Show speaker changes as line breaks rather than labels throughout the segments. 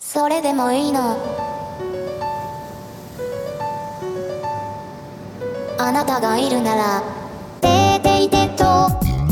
それでもいいの。あなたがいるなら出ていてと。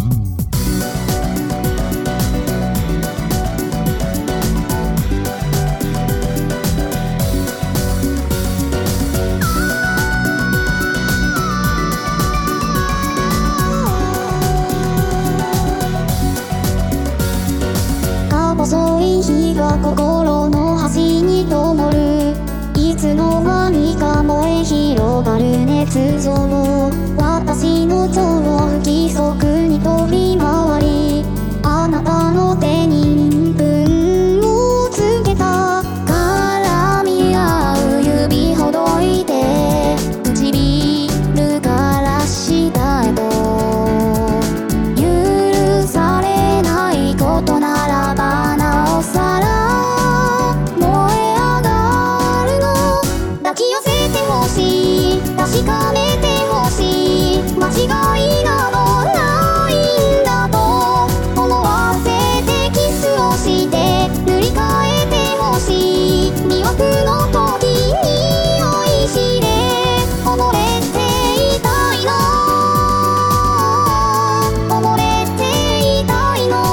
細い火が心の端に灯る。いつの間にか燃え広がる熱情。私の腸を不規則に飛び回り、あなたの手に分をつけた。絡み合う指ほどいて唇から下へと。許されないことならばなおさら燃え上がるの。抱き寄せてほしい、確かめてほしい、間違いなどないんだと思わせてキスをして塗り替えてほしい。魅惑の時に酔いしれ溺れていたいの。溺れていたいの。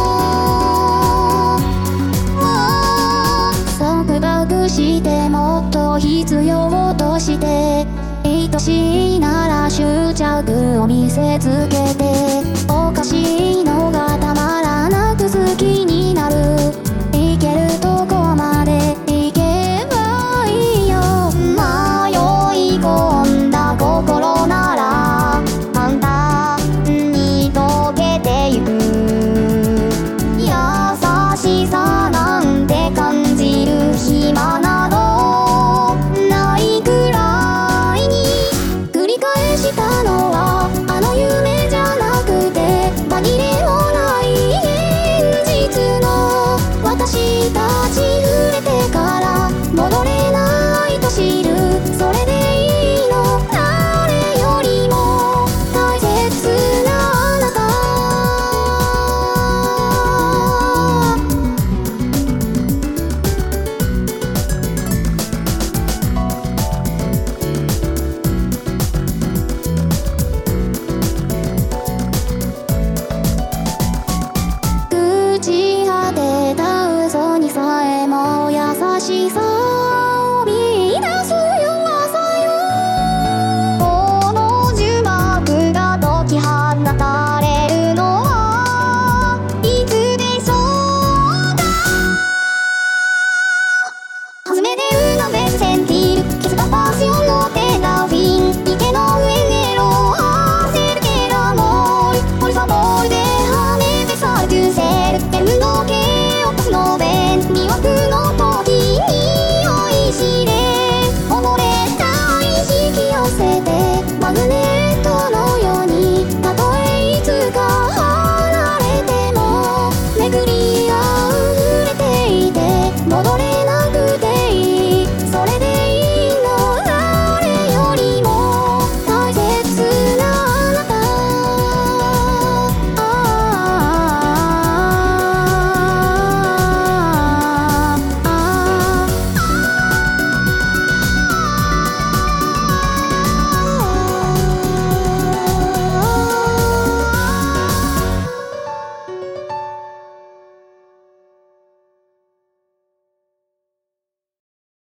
束縛してもっと必要として愛しいなら執着を見せつけて。おかしいのがたまらなく好きになる。いけるとこまでいけばいいよ。迷い込んだ心なら簡単に溶けてゆく。優しさなんて感じる暇などないくらいに。繰り返したのはあの夢じゃなくて紛れもない現実の。私たち触れてから戻れないと知る。それでいいの。誰よりも大切なあなた。朽ち果てた嘘にさえも優しさ